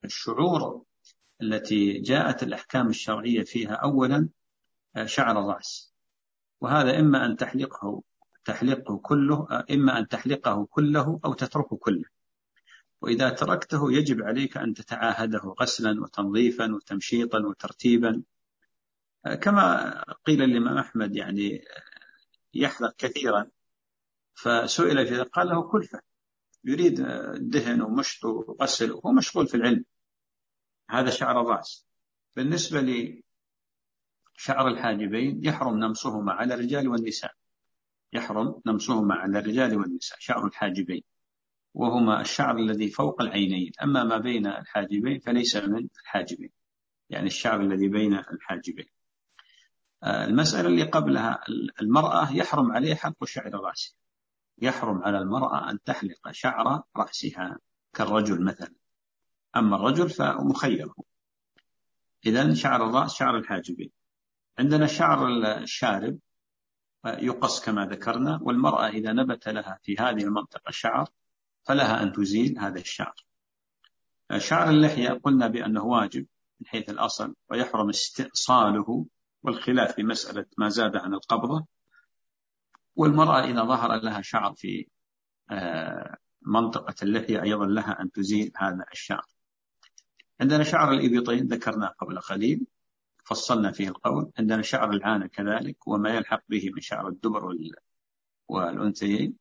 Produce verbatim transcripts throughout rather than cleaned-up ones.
الشعور التي جاءت الأحكام الشرعية فيها أولا شعر الرأس، وهذا إما أن تحلقه تحلقه كله إما أن تحلقه كله أو تتركه كله، وإذا تركته يجب عليك أن تتعاهده غسلا وتنظيفا وتمشيطا وترتيبا، كما قيل الإمام أحمد يعني يحلق كثيرا، فسئل في قال له كلفة، يريد دهن ومشط وغسل وهو مشغول في العلم. هذا شعر الرأس. بالنسبة لشعر الحاجبين يحرم نمصهما على الرجال والنساء، يحرم نمصهما على الرجال والنساء شعر الحاجبين، وهما الشعر الذي فوق العينين، أما ما بين الحاجبين فليس من الحاجبين، يعني الشعر الذي بين الحاجبين. المسألة اللي قبلها، المرأة يحرم عليها حلق شعر رأسها، يحرم على المرأة أن تحلق شعر رأسها كالرجل مثلا، أما الرجل فمخير. إذن شعر الرأس شعر الحاجبين. عندنا شعر الشارب يقص كما ذكرنا، والمرأة إذا نبت لها في هذه المنطقة شعر فلها أن تزيل هذا الشعر. شعر اللحية قلنا بأنه واجب من حيث الأصل، ويحرم استئصاله، والخلاف في مسألة ما زاد عن القبضة. والمرأة إذا ظهر لها شعر في منطقة اللحية أيضا لها أن تزيل هذا الشعر. عندنا شعر الإبطين ذكرنا قبل قليل، فصلنا فيه القول. عندنا شعر العانة كذلك، وما يلحق به من شعر الدبر والأنثيين.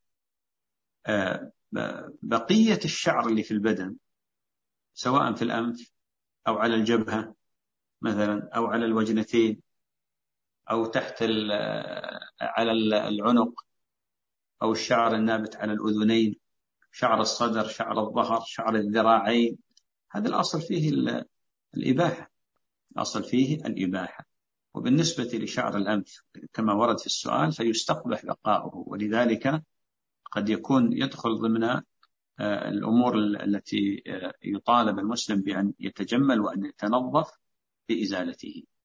بقية الشعر اللي في البدن سواء في الأنف أو على الجبهة مثلا أو على الوجنتين أو تحت على العنق، أو الشعر النابت على الأذنين، شعر الصدر، شعر الظهر، شعر الذراعين، هذا الأصل فيه الإباحة، الأصل فيه الإباحة. وبالنسبة لشعر الأنف كما ورد في السؤال فيستقبح بقاؤه، ولذلك قد يكون يدخل ضمن الأمور التي يطالب المسلم بأن يتجمل وأن يتنظف بإزالته.